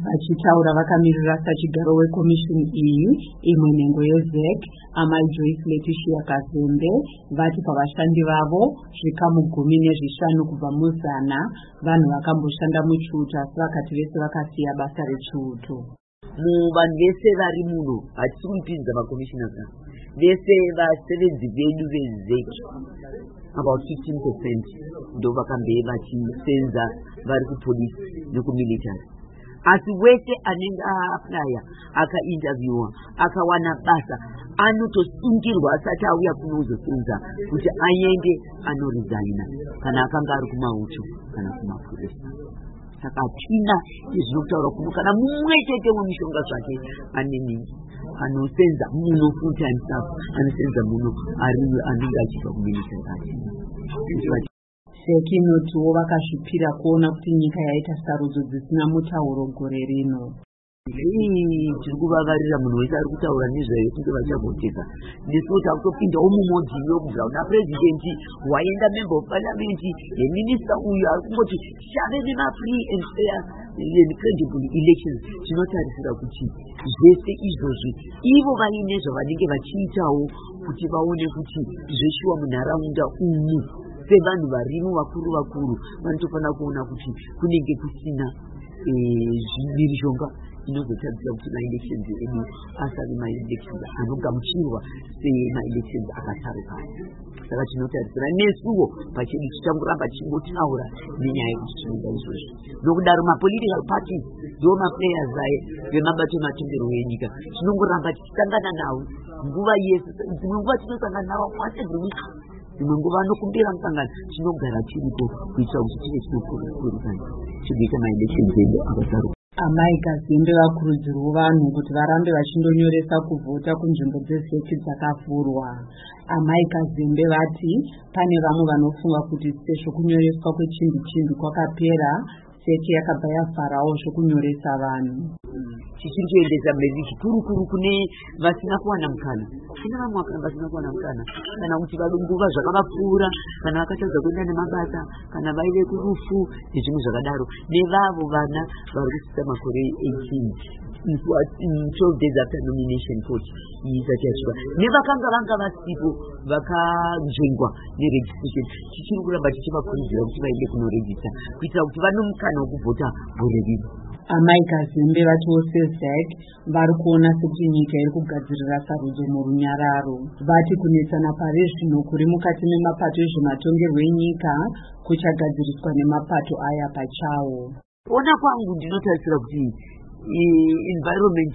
Vachitaura vakamirira sachigaro wekomishini iyi imwe nhengo yeZEC amai Joyce Letitia Kazembe vati pavashandi vavo zvikamu 15 kubva muzana vanhu vakamboshanda muchiuto asi vakati vese vakasiya basa rechiuto. Vanhu vese vari muno hatisi kuipinza makommissioners vese vasevenzi vedu veZEC about 15% ndo vakambe vachisenza vari kupolisi nekumilitary. Asi wese anenge aaplya akainterviewa akawana basa anotosungirwa asati auya kunozosenza kuti aende anoresigna kana akanga ari kumauto kana kumapurisa. Saka hatina izvinotaura kuti kana mumwe chete wemishonga zvake aneni anosenza muno full time staff anosenza muno ari anenge achibva kumilitary. ZEC inotiwo vakazvipira kuona kuti nyika yaita sarudzo dzisina mutauro gore rino. Tiri kuvavarira munhu wese ari kutaura nezvayo kunge vachagoteka nesuwo takutopindawo mumodhiyo kubvira kuna president waenda member of parliament yeminista uyu ari kungoti shave nema-free and fair and credible elections. Tinotarisira kuti zvese izvozvi ivo vaine zvavanenge vachiitawo kuti vaone kuti zveshuwa munharaunda umu sevanhu varimo vakuru vanotofanira kuona kuti kunenge kusina mhirizhonga inozotadzira kuti maelections edu asave maelections anogamuchirwa semaelections akasaruka. Saka tinotarisira nesuwo pachedu tichangoramba tichingotaura nenyaya yekuti tinoda izvozvi. Nokudaro mapolitical parties ndo maplayers vemabato ematongerwo enyika tinongoramba tichitangana nawo nguva yese. Dzimwe nguva tinosangana navo once every week, dzimwe nguva anokumbira musangano tinogara tiripo kuitira kuti tive tinokurukana tigoita maelections edu akasaruka. Amai Kazembe vakurudzirwa vanhu kuti varambe vachindonyoresa kuvhota kunzvimbo dzeZEC dzakavhurwa. Amai Kazembe vati pane vamwe vanofunga kuti sezvo kunyoreswa kwechimbi kwakapera ZEC yakabva yavharawo zvokunyoresa vanhu. Tichiri kuendesa mberi zvikuru kune vasina kuwana mukana. Kune vamwe vasina kuwana mukana kana kuti nguva zvakavapfuura kana vakatadza kuenda nemabasa kana vaive kurufu nezvimwe zvakadaro, nevavo vana vari kusvika makore 18 12 days after nomination vote isati yasvika, nevakanga vanga vasipo vakajengwa neregistration. Tichiri kuramba tichivakurudzira kuti vaende kunoregista kuitira kuti vane mukana wekuvhota gore rino. Amai Kazembe vatiwo seZEC vari kuona sekuti nyika iri kugadzirira sarudzo murunyararo. Vati kunetsana pari zvino kuri mukati memapato ezvematongerwo enyika kuchagadziriswa nemapato aya pachawo. Ona kwangu ndinotarisira kuti environment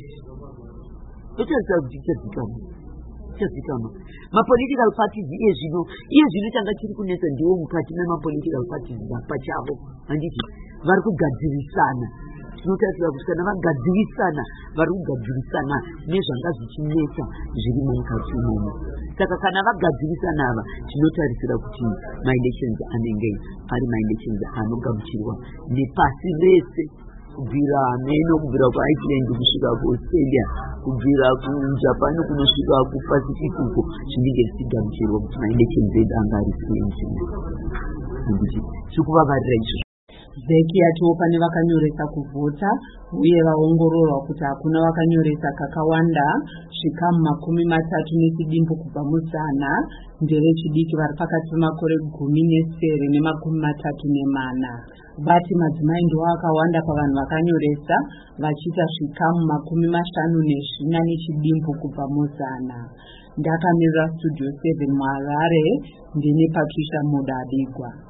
totarisira kuti ichadzikama. Mapolitical parties iye zvino changa chiri kunetsa ndiwo mukati memapolitical parties pachavo handiti vari kugadzirisana. Tinotarisira kuti kana vagadzirisana vari kugadzirisana nezvanga zvichinetsa zviri mukati imomo. Saka kana vagadzirisana ava tinotarisira kuti maelections anenge ari maelections anogamuchirwa nepasi rese kubvira meno kubvira kuIceland kusvika kuAustralia kubvira kuJapan kunosvika kuPacific uko zvinenge zvichigamuchirwa kuti maelections edu anga ari free and fair. Handiti tikuvavarira izvo. ZEC yatiwo pane vakanyoresa kuvhota uye vaongororwa kuti hakuna vakanyoresa kakawanda zvikamu 30 kubva muzana ndevechidiki vari pakati pemakore 17 ne34. Vati madzimai ndiwo akawanda pavanhu vakanyoresa vachiita zvikamu 54 kubva muzana. Ndakamirira Studio 7 muHarare ndine Patricia Mudabigwa.